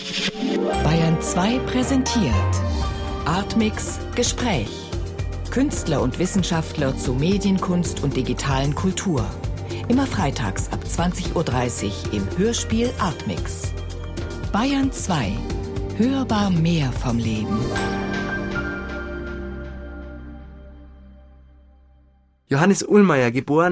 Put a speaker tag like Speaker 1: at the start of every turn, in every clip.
Speaker 1: Bayern 2 präsentiert Artmix Gespräch. Künstler und Wissenschaftler zu Medienkunst und digitalen Kultur. Immer freitags ab 20:30 Uhr im Hörspiel Artmix. Bayern 2. Hörbar mehr vom Leben.
Speaker 2: Johannes Uhlmeier, geboren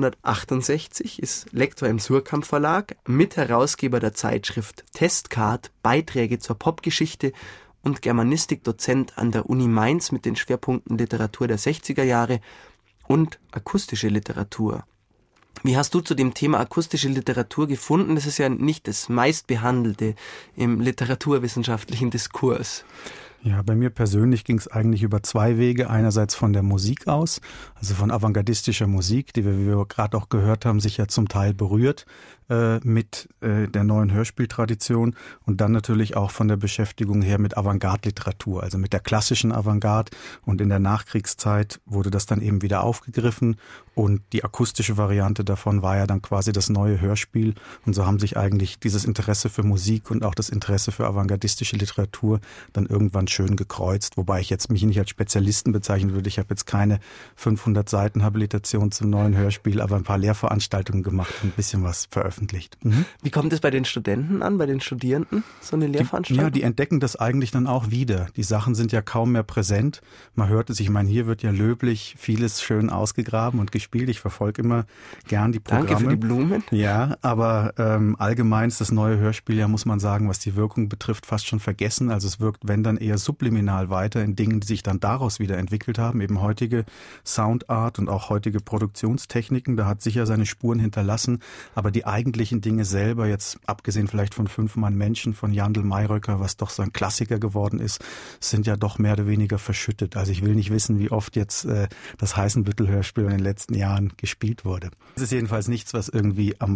Speaker 2: 1968, ist Lektor im Suhrkamp Verlag, Mitherausgeber der Zeitschrift Testcard, Beiträge zur Popgeschichte und Germanistik-Dozent an der Uni Mainz mit den Schwerpunkten Literatur der 60er Jahre und akustische Literatur. Wie hast du zu dem Thema akustische Literatur gefunden? Das ist ja nicht das meistbehandelte im literaturwissenschaftlichen Diskurs.
Speaker 3: Ja, bei mir persönlich ging es eigentlich über zwei Wege. Einerseits von der Musik aus, also von avantgardistischer Musik, die wir, wie wir gerade auch gehört haben, sich ja zum Teil berührt mit der neuen Hörspieltradition, und dann natürlich auch von der Beschäftigung her mit Avantgarde-Literatur, also mit der klassischen Avantgarde, und in der Nachkriegszeit wurde das dann eben wieder aufgegriffen und die akustische Variante davon war ja dann quasi das neue Hörspiel, und so haben sich eigentlich dieses Interesse für Musik und auch das Interesse für avantgardistische Literatur dann irgendwann schön gekreuzt, wobei ich jetzt mich nicht als Spezialisten bezeichnen würde. Ich habe jetzt keine 500 Seiten Habilitation zum neuen Hörspiel, aber ein paar Lehrveranstaltungen gemacht und ein bisschen was veröffentlicht.
Speaker 2: Wie kommt es bei den Studenten an, bei den Studierenden, so eine Lehrveranstaltung?
Speaker 3: Die entdecken das eigentlich dann auch wieder. Die Sachen sind ja kaum mehr präsent. Man hört es, ich meine, hier wird ja löblich vieles schön ausgegraben und gespielt. Ich verfolge immer gern die Programme.
Speaker 2: Danke für die Blumen.
Speaker 3: Ja, aber allgemein ist das neue Hörspiel ja, muss man sagen, was die Wirkung betrifft, fast schon vergessen. Also es wirkt, wenn dann eher subliminal weiter in Dingen, die sich dann daraus wieder entwickelt haben. Eben heutige Soundart und auch heutige Produktionstechniken, da hat sicher seine Spuren hinterlassen. Aber die eigentlichen Dinge selber, jetzt abgesehen vielleicht von 5 Mann Menschen, von Jandl Mayröcker, was doch so ein Klassiker geworden ist, sind ja doch mehr oder weniger verschüttet. Also ich will nicht wissen, wie oft jetzt das Heißenbüttel-Hörspiel in den letzten Jahren gespielt wurde. Es ist jedenfalls nichts, was irgendwie am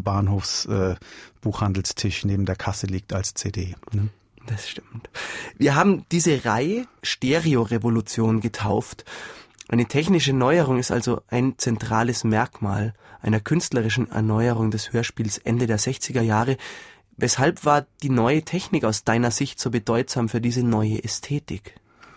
Speaker 3: Bahnhofsbuchhandelstisch neben der Kasse liegt als CD. Ne?
Speaker 2: Das stimmt. Wir haben diese Reihe Stereo-Revolution getauft. Eine technische Neuerung ist also ein zentrales Merkmal einer künstlerischen Erneuerung des Hörspiels Ende der 60er Jahre. Weshalb war die neue Technik aus deiner Sicht so bedeutsam für diese neue Ästhetik?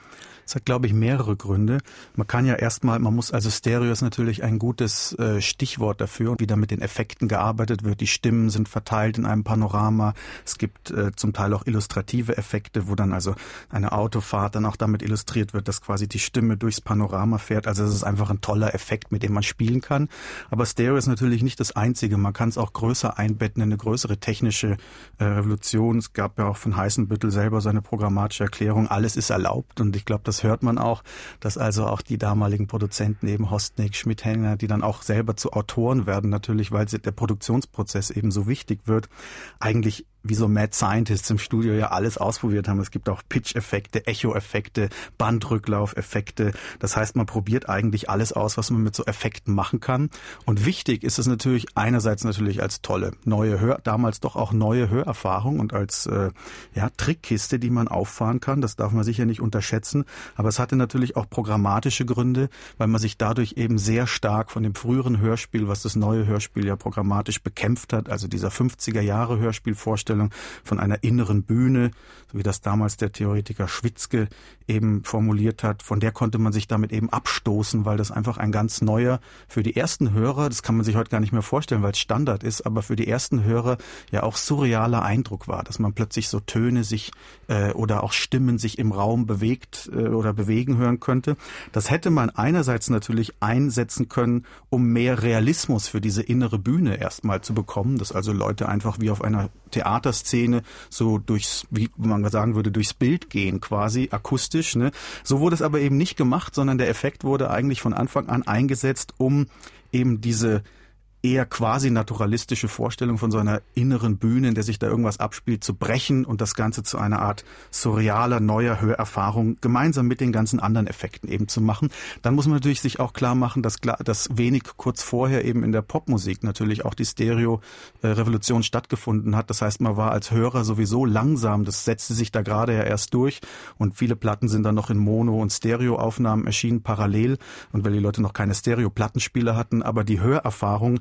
Speaker 3: Es hat, glaube ich, mehrere Gründe. Man muss Stereo ist natürlich ein gutes Stichwort dafür, wie da mit den Effekten gearbeitet wird. Die Stimmen sind verteilt in einem Panorama. Es gibt zum Teil auch illustrative Effekte, wo dann also eine Autofahrt dann auch damit illustriert wird, dass quasi die Stimme durchs Panorama fährt. Also es ist einfach ein toller Effekt, mit dem man spielen kann. Aber Stereo ist natürlich nicht das Einzige. Man kann es auch größer einbetten in eine größere technische Revolution. Es gab ja auch von Heißenbüttel selber seine programmatische Erklärung, alles ist erlaubt, und ich glaube, das hört man auch, dass also auch die damaligen Produzenten eben Hostnick, Schmidhenger, die dann auch selber zu Autoren werden natürlich, weil der Produktionsprozess eben so wichtig wird, eigentlich wie so Mad Scientists im Studio ja alles ausprobiert haben. Es gibt auch Pitch-Effekte, Echo-Effekte, Bandrücklauf-Effekte. Das heißt, man probiert eigentlich alles aus, was man mit so Effekten machen kann. Und wichtig ist es natürlich einerseits natürlich als tolle damals doch auch neue Hörerfahrung und als Trickkiste, die man auffahren kann. Das darf man sicher nicht unterschätzen. Aber es hatte natürlich auch programmatische Gründe, weil man sich dadurch eben sehr stark von dem früheren Hörspiel, was das neue Hörspiel ja programmatisch bekämpft hat, also dieser 50er Jahre Hörspielvorstellung von einer inneren Bühne, so wie das damals der Theoretiker Schwitzke eben formuliert hat, von der konnte man sich damit eben abstoßen, weil das einfach ein ganz neuer, für die ersten Hörer, das kann man sich heute gar nicht mehr vorstellen, weil es Standard ist, aber für die ersten Hörer ja auch surrealer Eindruck war, dass man plötzlich so Töne sich oder auch Stimmen sich im Raum bewegt oder bewegen hören könnte. Das hätte man einerseits natürlich einsetzen können, um mehr Realismus für diese innere Bühne erstmal zu bekommen, dass also Leute einfach wie auf einer Theaterszene so durchs, wie man sagen würde, durchs Bild gehen quasi, akustisch. Ne? So wurde es aber eben nicht gemacht, sondern der Effekt wurde eigentlich von Anfang an eingesetzt, um eben diese eher quasi naturalistische Vorstellung von so einer inneren Bühne, in der sich da irgendwas abspielt, zu brechen und das Ganze zu einer Art surrealer, neuer Hörerfahrung gemeinsam mit den ganzen anderen Effekten eben zu machen. Dann muss man natürlich sich auch klar machen, dass wenig kurz vorher eben in der Popmusik natürlich auch die Stereo-Revolution stattgefunden hat. Das heißt, man war als Hörer sowieso langsam, das setzte sich da gerade ja erst durch, und viele Platten sind dann noch in Mono- und Stereo-Aufnahmen erschienen parallel, und weil die Leute noch keine Stereo-Plattenspieler hatten, aber die Hörerfahrung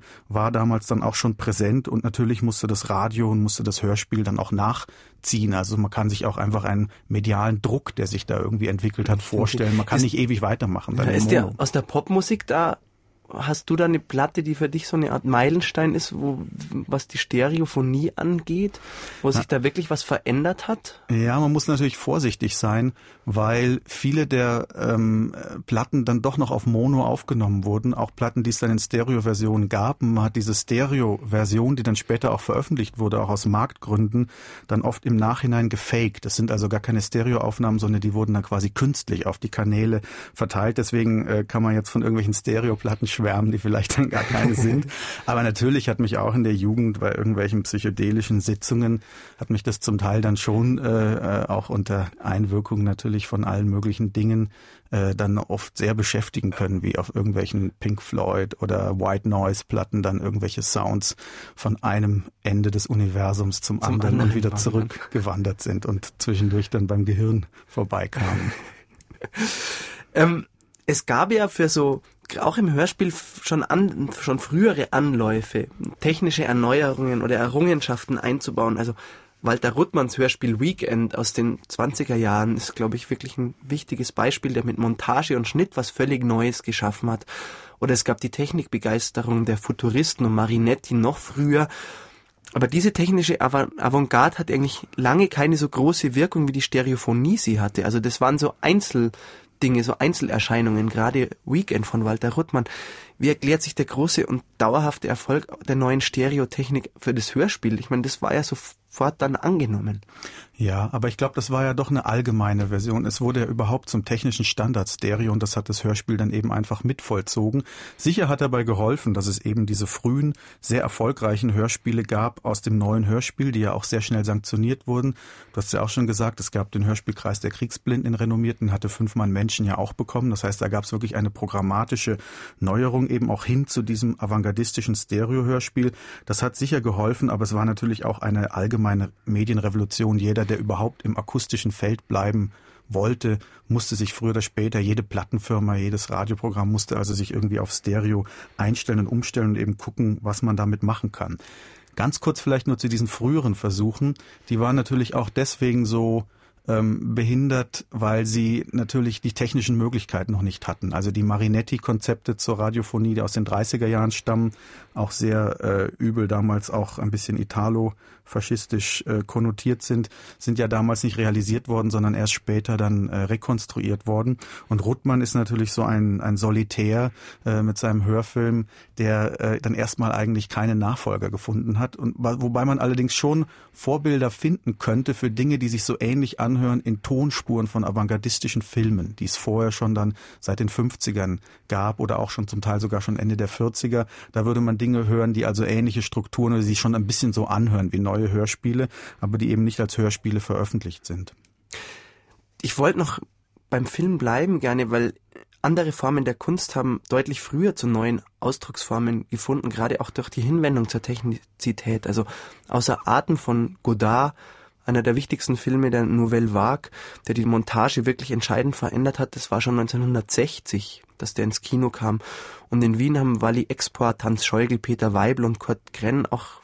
Speaker 3: war damals dann auch schon präsent und natürlich musste das Radio und musste das Hörspiel dann auch nachziehen. Also man kann sich auch einfach einen medialen Druck, der sich da irgendwie entwickelt hat, vorstellen. Man kann nicht ewig weitermachen.
Speaker 2: Ja, ist der aus der Popmusik da? Hast du da eine Platte, die für dich so eine Art Meilenstein ist, was die Stereophonie angeht, wo sich da wirklich was verändert hat?
Speaker 3: Ja, man muss natürlich vorsichtig sein, weil viele der Platten dann doch noch auf Mono aufgenommen wurden, auch Platten, die es dann in Stereo-Versionen gab. Man hat diese Stereo-Version, die dann später auch veröffentlicht wurde, auch aus Marktgründen, dann oft im Nachhinein gefaked. Das sind also gar keine Stereo-Aufnahmen, sondern die wurden dann quasi künstlich auf die Kanäle verteilt. Deswegen kann man jetzt von irgendwelchen Stereoplatten schwärmen, die vielleicht dann gar keine sind. Aber natürlich hat mich auch in der Jugend bei irgendwelchen psychedelischen Sitzungen, hat mich das zum Teil dann schon auch unter Einwirkung natürlich von allen möglichen Dingen dann oft sehr beschäftigen können, wie auf irgendwelchen Pink Floyd oder White Noise Platten dann irgendwelche Sounds von einem Ende des Universums zum anderen und wieder zurückgewandert sind und zwischendurch dann beim Gehirn vorbeikamen.
Speaker 2: Es gab ja für so auch im Hörspiel schon frühere Anläufe, technische Erneuerungen oder Errungenschaften einzubauen. Also Walter Ruttmanns Hörspiel Weekend aus den 20er Jahren ist, glaube ich, wirklich ein wichtiges Beispiel, der mit Montage und Schnitt was völlig Neues geschaffen hat. Oder es gab die Technikbegeisterung der Futuristen und Marinetti noch früher. Aber diese technische Avantgarde hat eigentlich lange keine so große Wirkung, wie die Stereophonie sie hatte. Also das waren so Einzeldinge, so Einzelerscheinungen, gerade Weekend von Walter Ruttmann. Wie erklärt sich der große und dauerhafte Erfolg der neuen Stereotechnik für das Hörspiel? Ich meine, das war ja sofort dann angenommen.
Speaker 3: Ja, aber ich glaube, das war ja doch eine allgemeine Version. Es wurde ja überhaupt zum technischen Standard Stereo und das hat das Hörspiel dann eben einfach mitvollzogen. Sicher hat dabei geholfen, dass es eben diese frühen, sehr erfolgreichen Hörspiele gab aus dem neuen Hörspiel, die ja auch sehr schnell sanktioniert wurden. Du hast ja auch schon gesagt, es gab den Hörspielkreis der Kriegsblinden, renommierten, hatte 5 Mann Menschen ja auch bekommen. Das heißt, da gab es wirklich eine programmatische Neuerung eben auch hin zu diesem avantgardistischen Stereo-Hörspiel. Das hat sicher geholfen, aber es war natürlich auch eine allgemeine Medienrevolution. Jeder, der überhaupt im akustischen Feld bleiben wollte, musste sich früher oder später, jede Plattenfirma, jedes Radioprogramm musste also sich irgendwie auf Stereo einstellen und umstellen und eben gucken, was man damit machen kann. Ganz kurz vielleicht nur zu diesen früheren Versuchen. Die waren natürlich auch deswegen so behindert, weil sie natürlich die technischen Möglichkeiten noch nicht hatten. Also die Marinetti-Konzepte zur Radiophonie, die aus den 30er Jahren stammen, auch sehr übel damals auch ein bisschen italo-faschistisch konnotiert sind ja damals nicht realisiert worden, sondern erst später dann rekonstruiert worden. Und Ruttmann ist natürlich so ein Solitär mit seinem Hörfilm, der dann erstmal eigentlich keine Nachfolger gefunden hat. Und wobei man allerdings schon Vorbilder finden könnte für Dinge, die sich so ähnlich anhören in Tonspuren von avantgardistischen Filmen, die es vorher schon dann seit den 50ern gab oder auch schon zum Teil sogar schon Ende der 40er. Da würde man Dinge hören, die also ähnliche Strukturen oder die sich schon ein bisschen so anhören wie neue Hörspiele, aber die eben nicht als Hörspiele veröffentlicht sind.
Speaker 2: Ich wollte noch beim Film bleiben gerne, weil andere Formen der Kunst haben deutlich früher zu neuen Ausdrucksformen gefunden, gerade auch durch die Hinwendung zur Technizität. Also außer Atem von Godard, einer der wichtigsten Filme der Nouvelle Vague, der die Montage wirklich entscheidend verändert hat, das war schon 1960, dass der ins Kino kam. Und in Wien haben Wally Export, Hans Scheugel, Peter Weibel und Kurt Krenn auch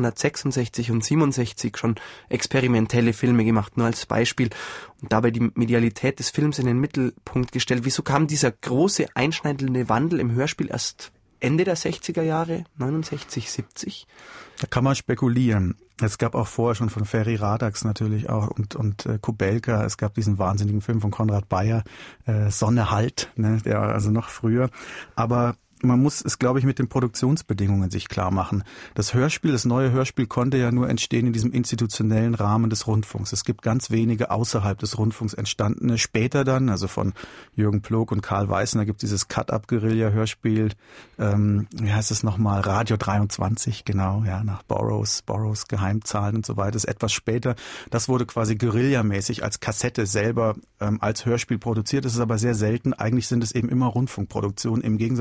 Speaker 2: 1966 und 67 schon experimentelle Filme gemacht, nur als Beispiel. Und dabei die Medialität des Films in den Mittelpunkt gestellt. Wieso kam dieser große, einschneidende Wandel im Hörspiel erst Ende der 60er Jahre, 69, 70?
Speaker 3: Da kann man spekulieren. Es gab auch vorher schon von Ferry Radax natürlich auch und Kubelka. Es gab diesen wahnsinnigen Film von Konrad Bayer, Sonne halt, ne, der also noch früher. Aber man muss es, glaube ich, mit den Produktionsbedingungen sich klar machen. Das neue Hörspiel konnte ja nur entstehen in diesem institutionellen Rahmen des Rundfunks. Es gibt ganz wenige außerhalb des Rundfunks entstandene. Später dann, also von Jürgen Ploog und Karl Weißner, gibt es dieses Cut-Up-Guerilla-Hörspiel, wie heißt es nochmal, Radio 23, genau, ja, nach Burroughs Geheimzahlen und so weiter, das ist etwas später. Das wurde quasi guerillamäßig als Kassette selber als Hörspiel produziert. Das ist aber sehr selten. Eigentlich sind es eben immer Rundfunkproduktionen im Gegensatz zu diesen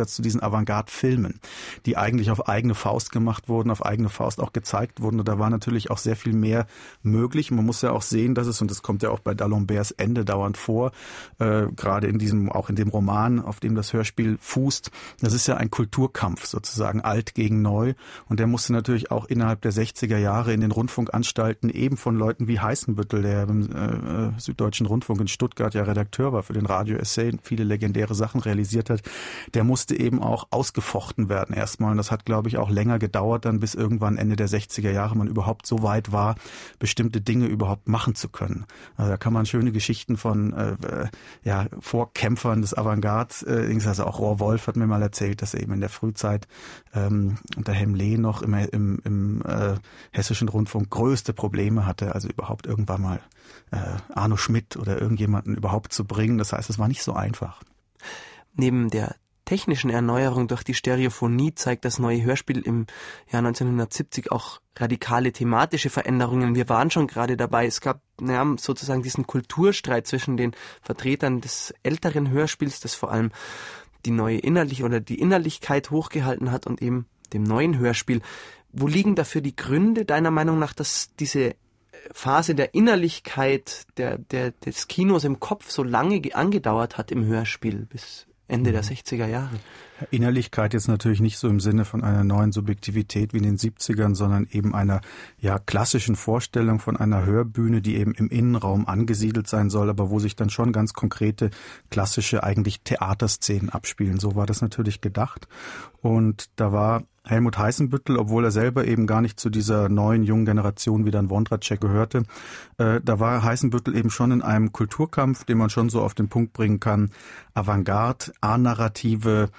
Speaker 3: Avantgarde-Filmen, die eigentlich auf eigene Faust gemacht wurden, auf eigene Faust auch gezeigt wurden. Und da war natürlich auch sehr viel mehr möglich. Man muss ja auch sehen, dass es, und das kommt ja auch bei D'Alemberts Ende dauernd vor, gerade in diesem, auch in dem Roman, auf dem das Hörspiel fußt, das ist ja ein Kulturkampf sozusagen, alt gegen neu. Und der musste natürlich auch innerhalb der 60er Jahre in den Rundfunkanstalten eben von Leuten wie Heißenbüttel, der im Süddeutschen Rundfunk in Stuttgart ja Redakteur war für den Radio-Essay, viele legendäre Sachen realisiert hat, der musste eben auch ausgefochten werden erstmal. Und das hat, glaube ich, auch länger gedauert, dann bis irgendwann Ende der 60er Jahre man überhaupt so weit war, bestimmte Dinge überhaupt machen zu können. Also da kann man schöne Geschichten von Vorkämpfern des Avantgarde, also auch Rohr Wolf hat mir mal erzählt, dass er eben in der Frühzeit unter Helm Leh noch im Hessischen Rundfunk größte Probleme hatte, also überhaupt irgendwann mal Arno Schmidt oder irgendjemanden überhaupt zu bringen. Das heißt, es war nicht so einfach.
Speaker 2: Neben der technischen Erneuerung durch die Stereophonie zeigt das neue Hörspiel im Jahr 1970 auch radikale thematische Veränderungen. Wir waren schon gerade dabei. Es gab sozusagen diesen Kulturstreit zwischen den Vertretern des älteren Hörspiels, das vor allem die neue die Innerlichkeit hochgehalten hat, und eben dem neuen Hörspiel. Wo liegen dafür die Gründe, deiner Meinung nach, dass diese Phase der Innerlichkeit des Kinos im Kopf so lange angedauert hat im Hörspiel bis Ende der 60er Jahre?
Speaker 3: Innerlichkeit jetzt natürlich nicht so im Sinne von einer neuen Subjektivität wie in den 70ern, sondern eben einer klassischen Vorstellung von einer Hörbühne, die eben im Innenraum angesiedelt sein soll, aber wo sich dann schon ganz konkrete klassische eigentlich Theaterszenen abspielen. So war das natürlich gedacht. Und da war Helmut Heißenbüttel, obwohl er selber eben gar nicht zu dieser neuen, jungen Generation wie dann Wondratschek gehörte, da war Heißenbüttel eben schon in einem Kulturkampf, den man schon so auf den Punkt bringen kann, Avantgarde, A-Narrative,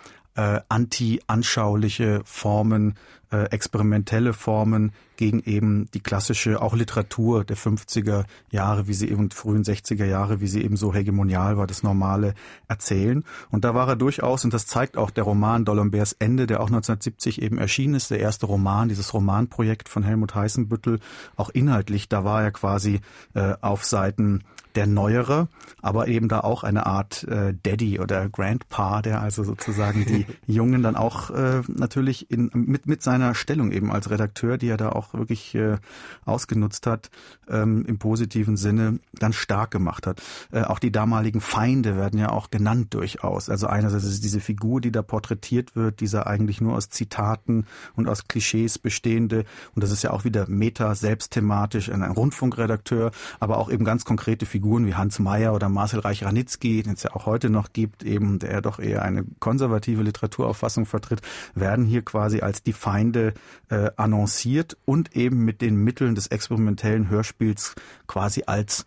Speaker 3: anti-anschauliche Formen, experimentelle Formen gegen eben die klassische, auch Literatur der 50er Jahre, wie sie eben frühen 60er Jahre, wie sie eben so hegemonial war, das normale Erzählen. Und da war er durchaus, und das zeigt auch der Roman D'Alemberts Ende, der auch 1970 eben erschienen ist, der erste Roman, dieses Romanprojekt von Helmut Heißenbüttel, auch inhaltlich, da war er quasi auf Seiten der Neuere, aber eben da auch eine Art Daddy oder Grandpa, der also sozusagen die Jungen dann auch natürlich mit seiner Stellung eben als Redakteur, die er da auch wirklich ausgenutzt hat, im positiven Sinne dann stark gemacht hat. Auch die damaligen Feinde werden ja auch genannt durchaus. Also einerseits ist diese Figur, die da porträtiert wird, dieser eigentlich nur aus Zitaten und aus Klischees bestehende, und das ist ja auch wieder selbstthematisch, ein Rundfunkredakteur, aber auch eben ganz konkrete Figuren wie Hans Meyer oder Marcel Reich-Ranitzky, den es ja auch heute noch gibt, eben der doch eher eine konservative Literaturaufassung vertritt, werden hier quasi als die Feinde annonciert und eben mit den Mitteln des experimentellen Hörspiels quasi als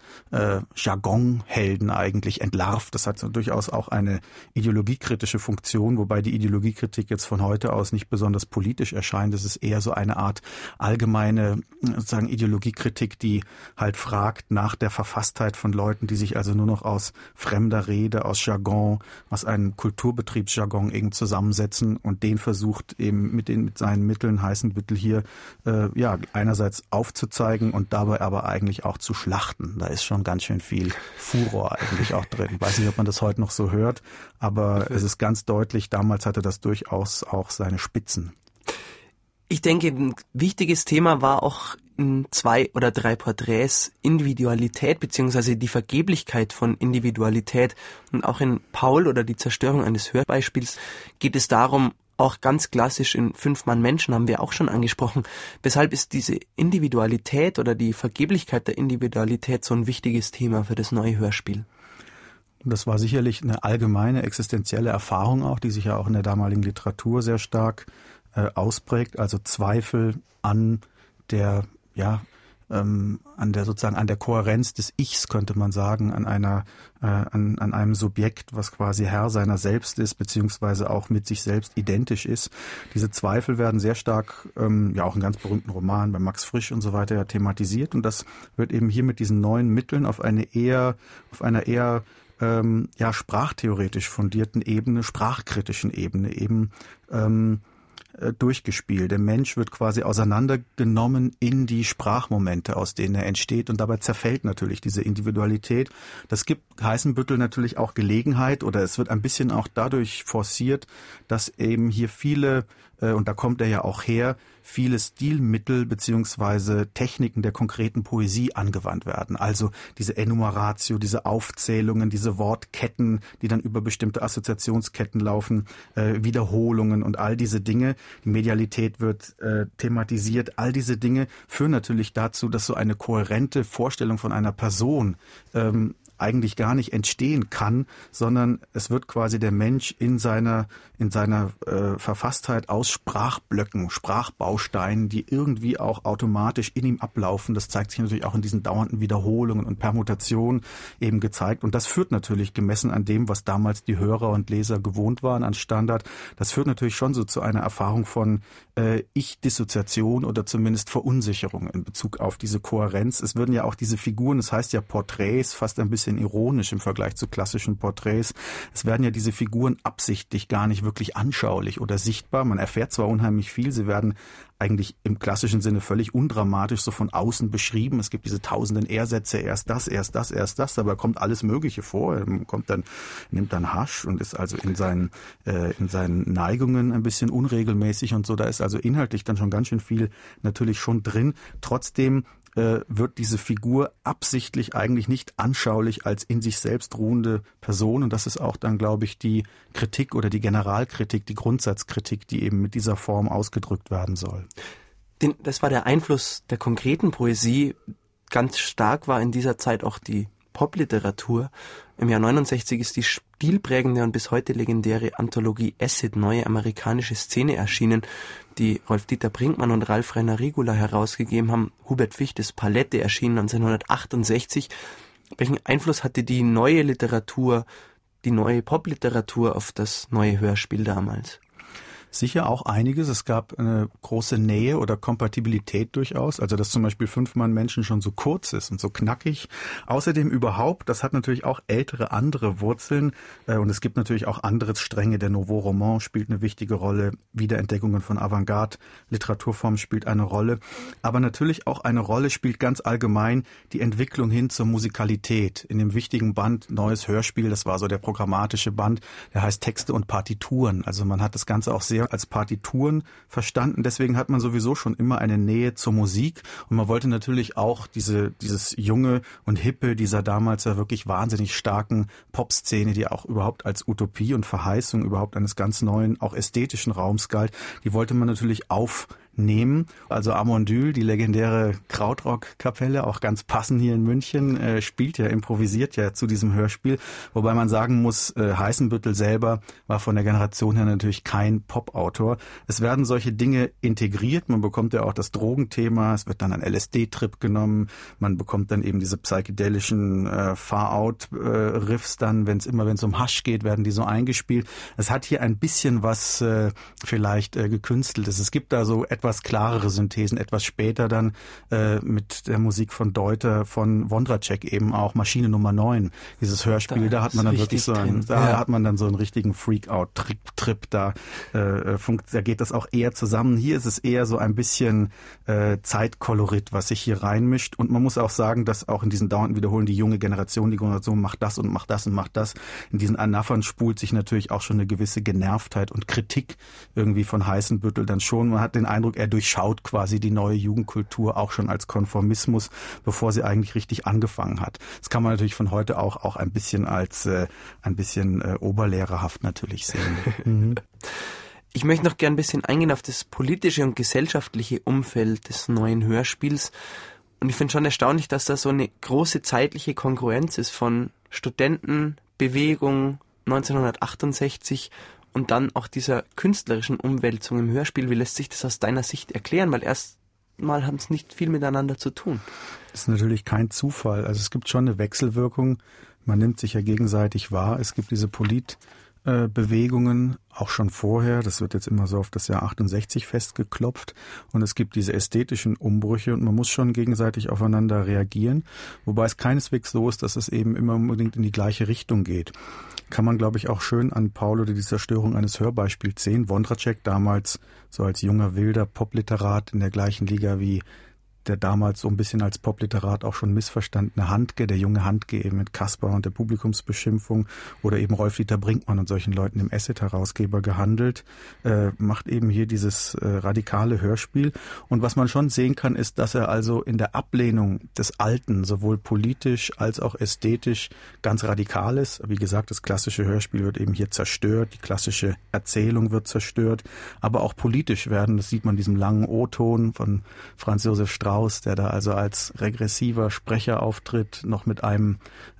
Speaker 3: Jargonhelden eigentlich entlarvt. Das hat so durchaus auch eine ideologiekritische Funktion, wobei die Ideologiekritik jetzt von heute aus nicht besonders politisch erscheint. Es ist eher so eine Art allgemeine sozusagen Ideologiekritik, die halt fragt nach der Verfasstheit von Leuten, die sich also nur noch aus fremder Rede, aus Jargon, aus einem Kulturbetriebsjargon eben zusammensetzen, und den versucht eben mit seinen Mitteln Heißenbüttel hier einerseits aufzuzeigen und dabei aber eigentlich auch zu schlachten. Da ist schon ganz schön viel Furor eigentlich auch drin. Ich weiß nicht, ob man das heute noch so hört, aber es ist ganz deutlich, damals hatte das durchaus auch seine Spitzen.
Speaker 2: Ich denke, ein wichtiges Thema war auch in 2 oder 3 Porträts Individualität beziehungsweise die Vergeblichkeit von Individualität. Und auch in Paul oder die Zerstörung eines Hörbeispiels geht es darum, auch ganz klassisch in 5 Mann Menschen haben wir auch schon angesprochen. Weshalb ist diese Individualität oder die Vergeblichkeit der Individualität so ein wichtiges Thema für das neue Hörspiel?
Speaker 3: Das war sicherlich eine allgemeine existenzielle Erfahrung auch, die sich ja auch in der damaligen Literatur sehr stark ausprägt. Also Zweifel an der an der Kohärenz des Ichs, könnte man sagen, an einem Subjekt, was quasi Herr seiner selbst ist, beziehungsweise auch mit sich selbst identisch ist. Diese Zweifel werden sehr stark, auch in ganz berühmten Romanen bei Max Frisch und so weiter thematisiert, und das wird eben hier mit diesen neuen Mitteln auf einer eher sprachtheoretisch fundierten Ebene, sprachkritischen Ebene eben durchgespielt. Der Mensch wird quasi auseinandergenommen in die Sprachmomente, aus denen er entsteht, und dabei zerfällt natürlich diese Individualität. Das gibt Heißenbüttel natürlich auch Gelegenheit, oder es wird ein bisschen auch dadurch forciert, dass eben hier viele, und da kommt er ja auch her, viele Stilmittel beziehungsweise Techniken der konkreten Poesie angewandt werden. Also diese Enumeratio, diese Aufzählungen, diese Wortketten, die dann über bestimmte Assoziationsketten laufen, Wiederholungen und all diese Dinge. Die Medialität wird thematisiert. All diese Dinge führen natürlich dazu, dass so eine kohärente Vorstellung von einer Person eigentlich gar nicht entstehen kann, sondern es wird quasi der Mensch in seiner Verfasstheit aus Sprachblöcken, Sprachbausteinen, die irgendwie auch automatisch in ihm ablaufen. Das zeigt sich natürlich auch in diesen dauernden Wiederholungen und Permutationen eben gezeigt. Und das führt natürlich, gemessen an dem, was damals die Hörer und Leser gewohnt waren an Standard, das führt natürlich schon so zu einer Erfahrung von Ich-Dissoziation oder zumindest Verunsicherung in Bezug auf diese Kohärenz. Es würden ja auch diese Figuren, das heißt ja Porträts, fast ein bisschen ironisch im Vergleich zu klassischen Porträts. Es werden ja diese Figuren absichtlich gar nicht wirklich anschaulich oder sichtbar. Man erfährt zwar unheimlich viel, sie werden eigentlich im klassischen Sinne völlig undramatisch so von außen beschrieben. Es gibt diese tausenden Er-Sätze, erst das, dabei kommt alles Mögliche vor. Er nimmt dann Hasch und ist also in seinen Neigungen ein bisschen unregelmäßig und so. Da ist also inhaltlich dann schon ganz schön viel natürlich schon drin. Trotzdem wird diese Figur absichtlich eigentlich nicht anschaulich als in sich selbst ruhende Person. Und das ist auch dann, glaube ich, die Kritik oder die Generalkritik, die Grundsatzkritik, die eben mit dieser Form ausgedrückt werden soll.
Speaker 2: Das war der Einfluss der konkreten Poesie. Ganz stark war in dieser Zeit auch die Popliteratur. Im Jahr 69 ist die stilprägende und bis heute legendäre Anthologie Acid, neue amerikanische Szene, erschienen, die Rolf-Dieter Brinkmann und Ralf Rainer Regula herausgegeben haben. Hubert Fichtes Palette erschienen 1968. Welchen Einfluss hatte die neue Literatur, die neue Popliteratur auf das neue Hörspiel damals?
Speaker 3: Sicher auch einiges. Es gab eine große Nähe oder Kompatibilität durchaus. Also, dass zum Beispiel 5 Mann Menschen schon so kurz ist und so knackig. Außerdem überhaupt, das hat natürlich auch ältere, andere Wurzeln. Und es gibt natürlich auch andere Stränge. Der Nouveau Roman spielt eine wichtige Rolle. Wiederentdeckungen von Avantgarde, Literaturformen spielt eine Rolle. Aber natürlich auch eine Rolle spielt ganz allgemein die Entwicklung hin zur Musikalität. In dem wichtigen Band Neues Hörspiel, das war so der programmatische Band, der heißt Texte und Partituren. Also man hat das Ganze auch sehr als Partituren verstanden. Deswegen hat man sowieso schon immer eine Nähe zur Musik. Und man wollte natürlich auch dieses Junge und Hippe dieser damals ja wirklich wahnsinnig starken Popszene, die auch überhaupt als Utopie und Verheißung überhaupt eines ganz neuen, auch ästhetischen Raums galt, die wollte man natürlich aufnehmen. Also Amondyl, die legendäre Krautrock-Kapelle, auch ganz passend hier in München, improvisiert ja zu diesem Hörspiel. Wobei man sagen muss, Heißenbüttel selber war von der Generation her natürlich kein Popautor. Es werden solche Dinge integriert. Man bekommt ja auch das Drogenthema. Es wird dann ein LSD-Trip genommen. Man bekommt dann eben diese psychedelischen Far-Out-Riffs dann, wenn es um Hasch geht, werden die so eingespielt. Es hat hier ein bisschen was vielleicht gekünsteltes. Es gibt da so etwas klarere Synthesen, etwas später dann mit der Musik von Deuter, von Wondratschek eben auch, Maschine Nummer 9, dieses Hörspiel, da hat man dann wirklich so hat man dann so einen richtigen Freak-Out-Trip, da geht das auch eher zusammen. Hier ist es eher so ein bisschen Zeitkolorit, was sich hier reinmischt, und man muss auch sagen, dass auch in diesen dauernden Wiederholen die Generation macht das und macht das und macht das. In diesen Anaphern spult sich natürlich auch schon eine gewisse Genervtheit und Kritik irgendwie von Heißenbüttel dann schon. Man hat den Eindruck, er durchschaut quasi die neue Jugendkultur auch schon als Konformismus, bevor sie eigentlich richtig angefangen hat. Das kann man natürlich von heute auch ein bisschen als oberlehrerhaft natürlich sehen. Mhm.
Speaker 2: Ich möchte noch gern ein bisschen eingehen auf das politische und gesellschaftliche Umfeld des neuen Hörspiels. Und ich finde schon erstaunlich, dass da so eine große zeitliche Kongruenz ist von Studentenbewegung 1968 und dann auch dieser künstlerischen Umwälzung im Hörspiel. Wie lässt sich das aus deiner Sicht erklären? Weil erstmal haben es nicht viel miteinander zu tun.
Speaker 3: Das ist natürlich kein Zufall. Also es gibt schon eine Wechselwirkung. Man nimmt sich ja gegenseitig wahr. Es gibt diese Bewegungen, auch schon vorher, das wird jetzt immer so auf das Jahr 68 festgeklopft, und es gibt diese ästhetischen Umbrüche und man muss schon gegenseitig aufeinander reagieren, wobei es keineswegs so ist, dass es eben immer unbedingt in die gleiche Richtung geht. Kann man, glaube ich, auch schön an Paul oder die Zerstörung eines Hörbeispiels sehen. Wondratschek, damals so als junger wilder Popliterat in der gleichen Liga wie der damals so ein bisschen als Popliterat auch schon missverstandene Handke, der junge Handke eben mit Kasper und der Publikumsbeschimpfung, oder eben Rolf-Dieter Brinkmann und solchen Leuten im Asset-Herausgeber gehandelt, macht eben hier dieses radikale Hörspiel. Und was man schon sehen kann, ist, dass er also in der Ablehnung des Alten sowohl politisch als auch ästhetisch ganz radikal ist. Wie gesagt, das klassische Hörspiel wird eben hier zerstört, die klassische Erzählung wird zerstört, aber auch politisch werden, das sieht man in diesem langen O-Ton von Franz Josef Strauß, der da also als regressiver Sprecher auftritt, noch mit einem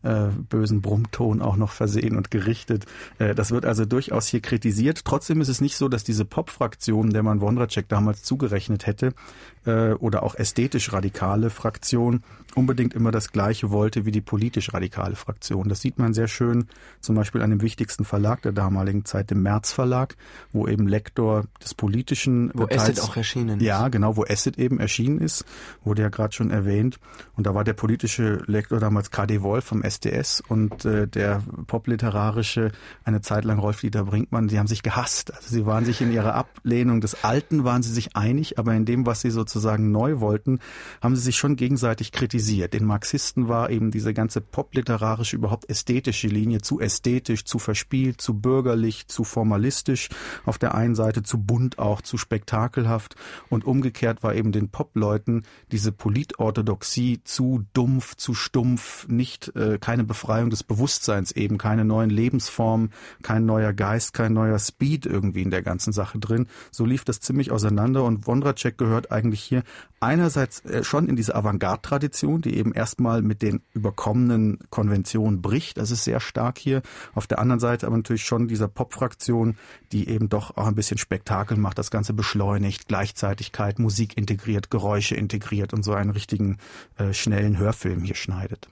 Speaker 3: bösen Brummton auch noch versehen und gerichtet. Das wird also durchaus hier kritisiert. Trotzdem ist es nicht so, dass diese Pop-Fraktion, der man Wondratschek damals zugerechnet hätte, oder auch ästhetisch radikale Fraktion, unbedingt immer das Gleiche wollte wie die politisch radikale Fraktion. Das sieht man sehr schön zum Beispiel an dem wichtigsten Verlag der damaligen Zeit, dem März Verlag, wo eben Lektor des politischen...
Speaker 2: Wo Asset auch erschienen ist.
Speaker 3: Ja, genau, wo Asset eben erschienen ist, wurde ja gerade schon erwähnt. Und da war der politische Lektor damals K.D. Wolf vom SDS und der popliterarische eine Zeit lang Rolf-Dieter Brinkmann, die haben sich gehasst. Also sie waren sich in ihrer Ablehnung des Alten, waren sie sich einig, aber in dem, was sie sozusagen neu wollten, haben sie sich schon gegenseitig kritisiert. Den Marxisten war eben diese ganze popliterarische, überhaupt ästhetische Linie zu ästhetisch, zu verspielt, zu bürgerlich, zu formalistisch. Auf der einen Seite zu bunt auch, zu spektakelhaft. Und umgekehrt war eben den Popleuten diese Politorthodoxie zu dumpf, zu stumpf, keine Befreiung des Bewusstseins eben, keine neuen Lebensformen, kein neuer Geist, kein neuer Speed irgendwie in der ganzen Sache drin. So lief das ziemlich auseinander und Wondratschek gehört eigentlich hier einerseits schon in diese Avantgarde-Tradition, die eben erstmal mit den überkommenen Konventionen bricht. Das ist sehr stark hier. Auf der anderen Seite aber natürlich schon dieser Pop-Fraktion, die eben doch auch ein bisschen Spektakel macht, das Ganze beschleunigt, Gleichzeitigkeit, Musik integriert, Geräusche integriert und so einen richtigen schnellen Hörfilm hier schneidet.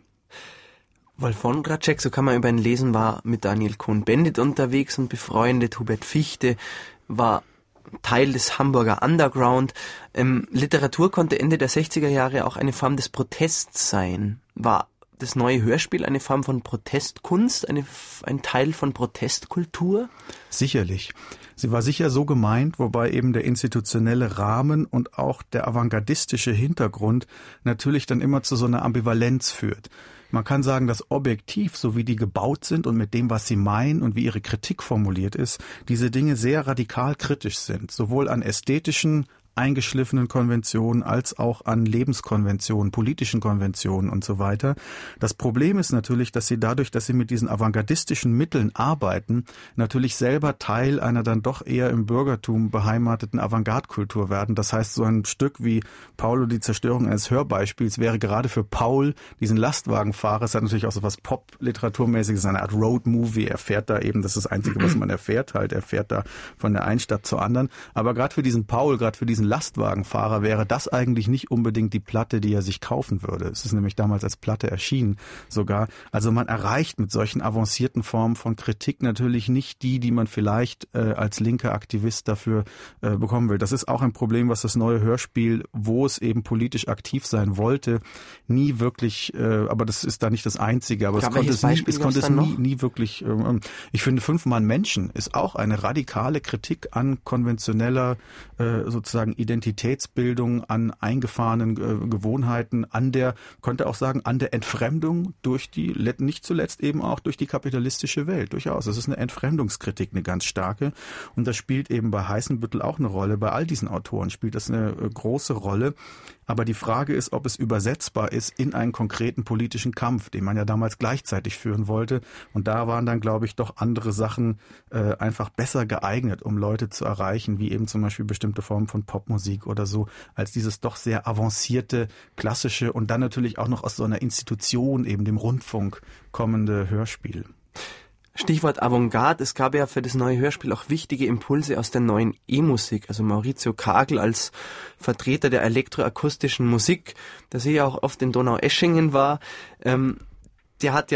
Speaker 2: Wolf Wondratschek, so kann man über ihn lesen, war mit Daniel Cohn-Bendit unterwegs und befreundet. Hubert Fichte war Teil des Hamburger Underground. Literatur konnte Ende der 60er Jahre auch eine Form des Protests sein. War das neue Hörspiel eine Form von Protestkunst, ein Teil von Protestkultur?
Speaker 3: Sicherlich. Sie war sicher so gemeint, wobei eben der institutionelle Rahmen und auch der avantgardistische Hintergrund natürlich dann immer zu so einer Ambivalenz führt. Man kann sagen, dass objektiv, so wie die gebaut sind und mit dem, was sie meinen und wie ihre Kritik formuliert ist, diese Dinge sehr radikal kritisch sind, sowohl an ästhetischen eingeschliffenen Konventionen als auch an Lebenskonventionen, politischen Konventionen und so weiter. Das Problem ist natürlich, dass sie dadurch, dass sie mit diesen avantgardistischen Mitteln arbeiten, natürlich selber Teil einer dann doch eher im Bürgertum beheimateten Avantgarde-Kultur werden. Das heißt, so ein Stück wie Paul und die Zerstörung eines Hörbeispiels wäre gerade für Paul, diesen Lastwagenfahrer, es hat natürlich auch so was Pop-Literaturmäßiges, eine Art Road-Movie. Er fährt da eben, das ist das Einzige, was man erfährt, halt, er fährt da von der einen Stadt zur anderen. Aber gerade für diesen Paul, gerade für diesen Lastwagenfahrer wäre das eigentlich nicht unbedingt die Platte, die er sich kaufen würde. Es ist nämlich damals als Platte erschienen sogar. Also man erreicht mit solchen avancierten Formen von Kritik natürlich nicht die man vielleicht als linker Aktivist dafür bekommen will. Das ist auch ein Problem, was das neue Hörspiel, wo es eben politisch aktiv sein wollte, nie wirklich, aber das ist da nicht das Einzige, aber es konnte es nie wirklich, ich finde 5 Mann Menschen ist auch eine radikale Kritik an konventioneller sozusagen Identitätsbildung, an eingefahrenen Gewohnheiten, könnte auch sagen, an der Entfremdung nicht zuletzt eben auch durch die kapitalistische Welt. Durchaus. Das ist eine Entfremdungskritik, eine ganz starke. Und das spielt eben bei Heißenbüttel auch eine Rolle. Bei all diesen Autoren spielt das eine große Rolle. Aber die Frage ist, ob es übersetzbar ist in einen konkreten politischen Kampf, den man ja damals gleichzeitig führen wollte. Und da waren dann, glaube ich, doch andere Sachen einfach besser geeignet, um Leute zu erreichen, wie eben zum Beispiel bestimmte Formen von Popmusik oder so, als dieses doch sehr avancierte, klassische und dann natürlich auch noch aus so einer Institution, eben dem Rundfunk, kommende Hörspiel.
Speaker 2: Stichwort Avantgarde. Es gab ja für das neue Hörspiel auch wichtige Impulse aus der neuen E-Musik. Also Maurizio Kagel als Vertreter der elektroakustischen Musik, der sie ja auch oft in Donaueschingen war, der hat ja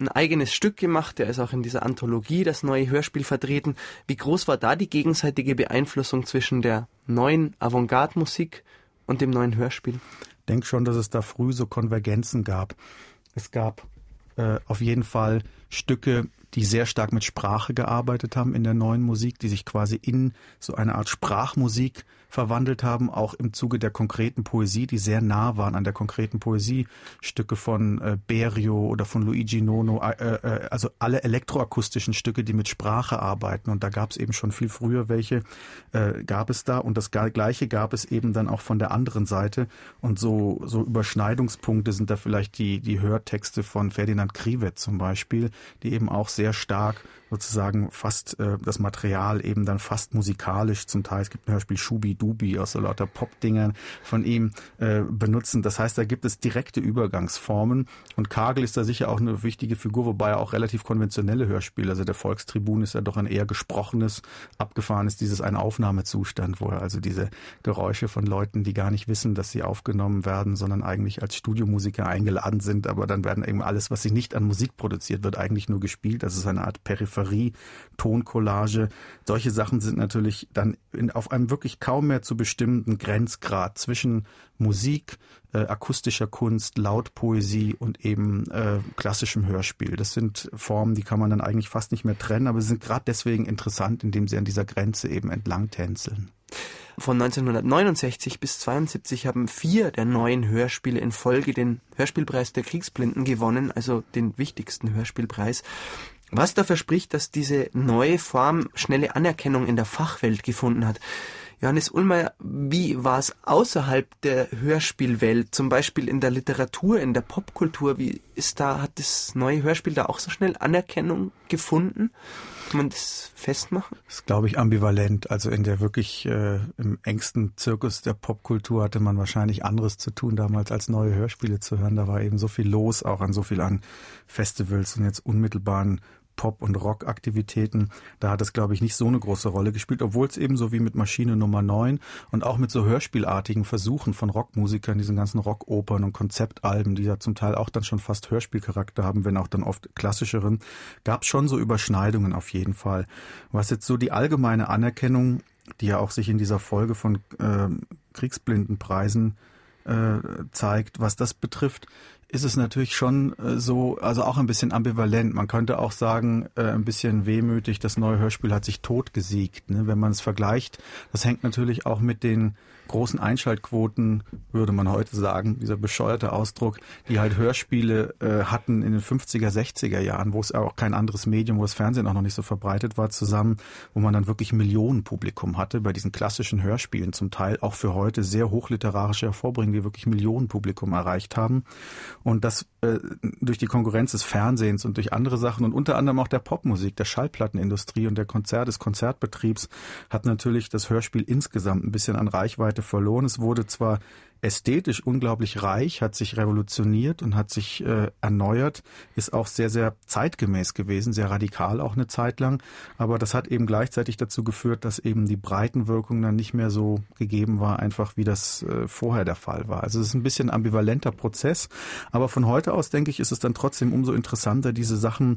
Speaker 2: ein eigenes Stück gemacht. Der ist auch in dieser Anthologie, das neue Hörspiel, vertreten. Wie groß war da die gegenseitige Beeinflussung zwischen der neuen Avantgarde-Musik und dem neuen Hörspiel?
Speaker 3: Ich denke schon, dass es da früh so Konvergenzen gab. Es gab auf jeden Fall Stücke, die sehr stark mit Sprache gearbeitet haben in der neuen Musik, die sich quasi in so eine Art Sprachmusik verwandelt haben, auch im Zuge der konkreten Poesie, die sehr nah waren an der konkreten Poesie. Stücke von Berio oder von Luigi Nono, also alle elektroakustischen Stücke, die mit Sprache arbeiten. Und da gab es eben schon viel früher welche, gab es da. Und das Gleiche gab es eben dann auch von der anderen Seite. Und so Überschneidungspunkte sind da vielleicht die Hörtexte von Ferdinand Kriwet zum Beispiel, die eben auch sehr stark sozusagen fast das Material eben dann fast musikalisch zum Teil, es gibt ein Hörspiel Schubi-Dubi aus so lauter Pop-Dingern von ihm benutzen. Das heißt, da gibt es direkte Übergangsformen und Kagel ist da sicher auch eine wichtige Figur, wobei er auch relativ konventionelle Hörspiele, also der Volkstribun ist ja doch ein eher gesprochenes, abgefahrenes, ein Aufnahmezustand, wo er also diese Geräusche von Leuten, die gar nicht wissen, dass sie aufgenommen werden, sondern eigentlich als Studiomusiker eingeladen sind, aber dann werden eben alles, was sie nicht an Musik produziert wird, eigentlich nur gespielt. Das ist eine Art Peripherie, Toncollage. Solche Sachen sind natürlich dann auf einem wirklich kaum mehr zu bestimmenden Grenzgrad zwischen Musik, akustischer Kunst, Lautpoesie und eben klassischem Hörspiel. Das sind Formen, die kann man dann eigentlich fast nicht mehr trennen, aber sie sind gerade deswegen interessant, indem sie an dieser Grenze eben entlang tänzeln.
Speaker 2: Von 1969 bis 1972 haben 4 der neuen Hörspiele in Folge den Hörspielpreis der Kriegsblinden gewonnen, also den wichtigsten Hörspielpreis. Was dafür spricht, dass diese neue Form schnelle Anerkennung in der Fachwelt gefunden hat. Johannes Ullmayer, wie war es außerhalb der Hörspielwelt, zum Beispiel in der Literatur, in der Popkultur? Hat das neue Hörspiel da auch so schnell Anerkennung gefunden? Kann man das festmachen?
Speaker 3: Das ist, glaube ich, ambivalent. Also in der wirklich im engsten Zirkus der Popkultur hatte man wahrscheinlich anderes zu tun damals, als neue Hörspiele zu hören. Da war eben so viel los, auch an so viel an Festivals und jetzt unmittelbaren Pop- und Rock-Aktivitäten. Da hat es, glaube ich, nicht so eine große Rolle gespielt, obwohl es eben so wie mit Maschine Nummer 9 und auch mit so hörspielartigen Versuchen von Rockmusikern, diesen ganzen Rockopern und Konzeptalben, die ja zum Teil auch dann schon fast Hörspielcharakter haben, wenn auch dann oft klassischeren, gab es schon so Überschneidungen auf jeden Fall. Was jetzt so die allgemeine Anerkennung, die ja auch sich in dieser Folge von Kriegsblindenpreisen zeigt, was das betrifft, ist es natürlich schon so, also auch ein bisschen ambivalent. Man könnte auch sagen, ein bisschen wehmütig, das neue Hörspiel hat sich totgesiegt. Ne? Wenn man es vergleicht, das hängt natürlich auch mit den großen Einschaltquoten, würde man heute sagen, dieser bescheuerte Ausdruck, die halt Hörspiele hatten in den 50er, 60er Jahren, wo es auch kein anderes Medium, wo das Fernsehen auch noch nicht so verbreitet war, zusammen, wo man dann wirklich Millionenpublikum hatte bei diesen klassischen Hörspielen, zum Teil auch für heute sehr hochliterarische hervorbringen, die wirklich Millionenpublikum erreicht haben. Und das durch die Konkurrenz des Fernsehens und durch andere Sachen und unter anderem auch der Popmusik, der Schallplattenindustrie und des Konzertbetriebs hat natürlich das Hörspiel insgesamt ein bisschen an Reichweite verloren. Es wurde zwar ästhetisch unglaublich reich, hat sich revolutioniert und hat sich erneuert, ist auch sehr, sehr zeitgemäß gewesen, sehr radikal auch eine Zeit lang. Aber das hat eben gleichzeitig dazu geführt, dass eben die Breitenwirkung dann nicht mehr so gegeben war, einfach wie das vorher der Fall war. Also es ist ein bisschen ein ambivalenter Prozess. Aber von heute aus, denke ich, ist es dann trotzdem umso interessanter, diese Sachen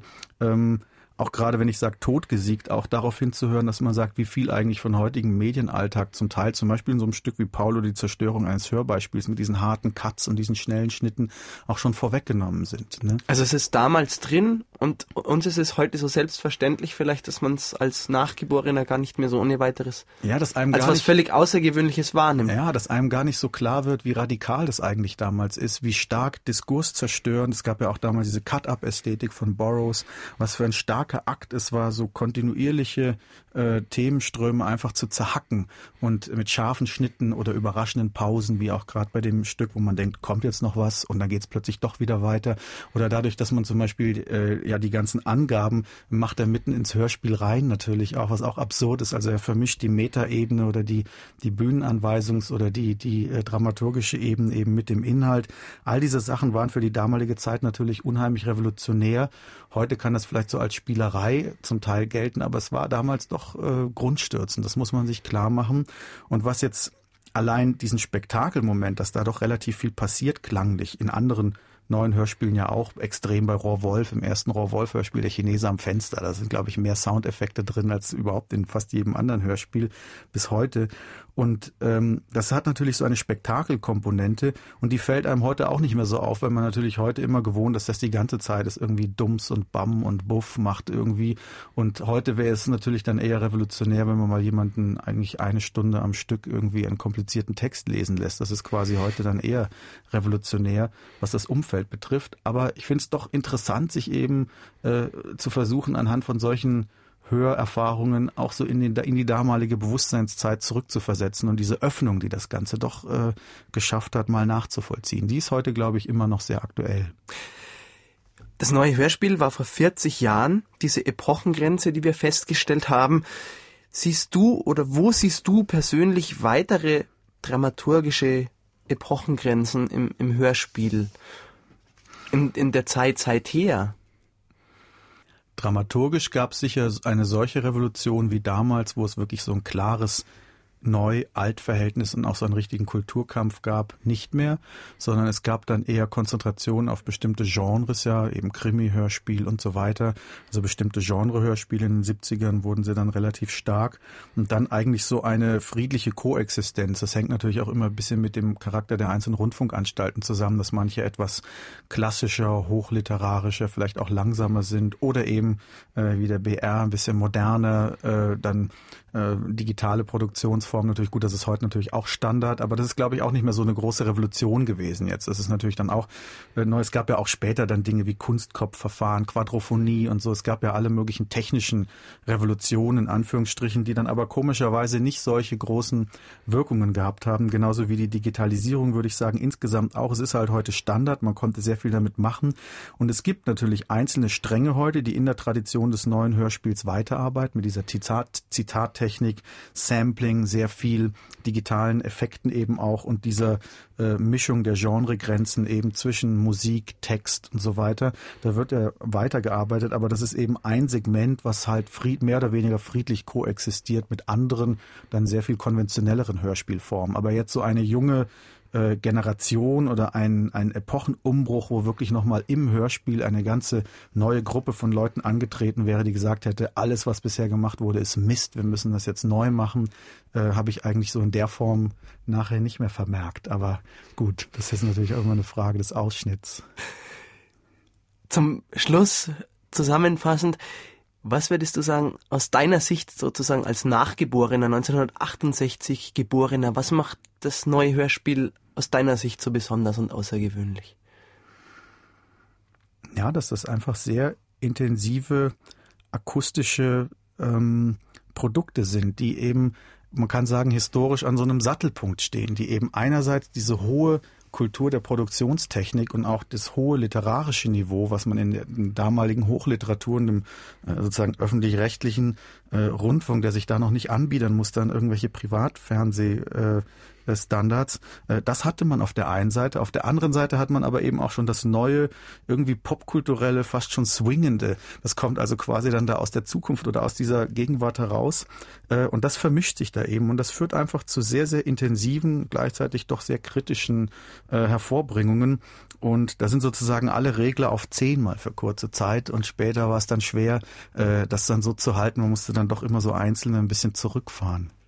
Speaker 3: auch gerade wenn ich sage totgesiegt, auch darauf hinzuhören, dass man sagt, wie viel eigentlich von heutigem Medienalltag zum Teil, zum Beispiel in so einem Stück wie Paulo, die Zerstörung eines Hörbeispiels mit diesen harten Cuts und diesen schnellen Schnitten auch schon vorweggenommen sind. Ne?
Speaker 2: Also es ist damals drin und uns ist es heute so selbstverständlich vielleicht, dass man es als Nachgeborener gar nicht mehr so ohne weiteres
Speaker 3: dass einem
Speaker 2: als was völlig Außergewöhnliches wahrnimmt.
Speaker 3: Ja, dass einem gar nicht so klar wird, wie radikal das eigentlich damals ist, wie stark Diskurs zerstören. Es gab ja auch damals diese Cut-Up-Ästhetik von Burroughs, was für ein starker Akt es war, so kontinuierliche Themenströme einfach zu zerhacken und mit scharfen Schnitten oder überraschenden Pausen, wie auch gerade bei dem Stück, wo man denkt, kommt jetzt noch was und dann geht es plötzlich doch wieder weiter. Oder dadurch, dass man zum Beispiel die ganzen Angaben macht er mitten ins Hörspiel rein natürlich auch, was auch absurd ist. Also er vermischt die Metaebene oder die Bühnenanweisungs- oder die dramaturgische Ebene eben mit dem Inhalt. All diese Sachen waren für die damalige Zeit natürlich unheimlich revolutionär. Heute kann das vielleicht so als Spielerei zum Teil gelten, aber es war damals doch grundstürzend. Das muss man sich klar machen. Und was jetzt allein diesen Spektakelmoment, dass da doch relativ viel passiert klanglich in anderen neuen Hörspielen ja auch extrem bei Rohrwolf, im ersten Rohrwolf-Hörspiel, der Chinese am Fenster. Da sind, glaube ich, mehr Soundeffekte drin als überhaupt in fast jedem anderen Hörspiel bis heute. Und das hat natürlich so eine Spektakelkomponente und die fällt einem heute auch nicht mehr so auf, weil man natürlich heute immer gewohnt ist, dass die ganze Zeit es irgendwie Dums und Bam und Buff macht irgendwie. Und heute wäre es natürlich dann eher revolutionär, wenn man mal jemanden eigentlich eine Stunde am Stück irgendwie einen komplizierten Text lesen lässt. Das ist quasi heute dann eher revolutionär, was das Umfeld betrifft. Aber ich finde es doch interessant, sich eben zu versuchen, anhand von solchen Hörerfahrungen auch so in die damalige Bewusstseinszeit zurückzuversetzen und diese Öffnung, die das Ganze doch geschafft hat, mal nachzuvollziehen. Die ist heute, glaube ich, immer noch sehr aktuell.
Speaker 2: Das neue Hörspiel war vor 40 Jahren, diese Epochengrenze, die wir festgestellt haben. Siehst du oder wo siehst du persönlich weitere dramaturgische Epochengrenzen im Hörspiel in der Zeit seither?
Speaker 3: Dramaturgisch gab es sicher eine solche Revolution wie damals, wo es wirklich so ein klares Neu-Alt-Verhältnis und auch so einen richtigen Kulturkampf gab, nicht mehr, sondern es gab dann eher Konzentration auf bestimmte Genres, ja, eben Krimi-Hörspiel und so weiter. Also bestimmte Genre-Hörspiele in den 70ern wurden sie dann relativ stark und dann eigentlich so eine friedliche Koexistenz. Das hängt natürlich auch immer ein bisschen mit dem Charakter der einzelnen Rundfunkanstalten zusammen, dass manche etwas klassischer, hochliterarischer, vielleicht auch langsamer sind oder eben wie der BR ein bisschen moderner, dann digitale Produktionsform. Natürlich gut, das ist heute natürlich auch Standard, aber das ist, glaube ich, auch nicht mehr so eine große Revolution gewesen jetzt. Das ist natürlich dann auch neu. Es gab ja auch später dann Dinge wie Kunstkopfverfahren, Quadrophonie und so. Es gab ja alle möglichen technischen Revolutionen, in Anführungsstrichen, die dann aber komischerweise nicht solche großen Wirkungen gehabt haben. Genauso wie die Digitalisierung, würde ich sagen, insgesamt auch. Es ist halt heute Standard. Man konnte sehr viel damit machen. Und es gibt natürlich einzelne Stränge heute, die in der Tradition des neuen Hörspiels weiterarbeiten, mit dieser Zitattechnik, Sampling, sehr viel digitalen Effekten eben auch und dieser Mischung der Genregrenzen eben zwischen Musik, Text und so weiter. Da wird ja weitergearbeitet, aber das ist eben ein Segment, was halt mehr oder weniger friedlich koexistiert mit anderen, dann sehr viel konventionelleren Hörspielformen. Aber jetzt so eine junge Generation oder ein Epochenumbruch, wo wirklich nochmal im Hörspiel eine ganze neue Gruppe von Leuten angetreten wäre, die gesagt hätte, alles, was bisher gemacht wurde, ist Mist, wir müssen das jetzt neu machen, habe ich eigentlich so in der Form nachher nicht mehr vermerkt. Aber gut, das ist natürlich auch immer eine Frage des Ausschnitts.
Speaker 2: Zum Schluss zusammenfassend, was würdest du sagen, aus deiner Sicht sozusagen als Nachgeborener, 1968 Geborener, was macht das neue Hörspiel aus deiner Sicht so besonders und außergewöhnlich?
Speaker 3: Ja, dass das einfach sehr intensive akustische Produkte sind, die eben, man kann sagen, historisch an so einem Sattelpunkt stehen, die eben einerseits diese hohe Kultur der Produktionstechnik und auch das hohe literarische Niveau, was man in der damaligen Hochliteratur und dem sozusagen öffentlich-rechtlichen Rundfunk, der sich da noch nicht anbiedern musste an irgendwelche Privatfernsehstandards, das hatte man auf der einen Seite. Auf der anderen Seite hat man aber eben auch schon das neue, irgendwie popkulturelle, fast schon swingende. Das kommt also quasi dann da aus der Zukunft oder aus dieser Gegenwart heraus. Und das vermischt sich da eben. Und das führt einfach zu sehr, sehr intensiven, gleichzeitig doch sehr kritischen Hervorbringungen. Und da sind sozusagen alle Regler auf 10 mal für kurze Zeit. Und später war es dann schwer, das dann so zu halten. Man musste dann doch immer so einzeln ein bisschen zurückfahren.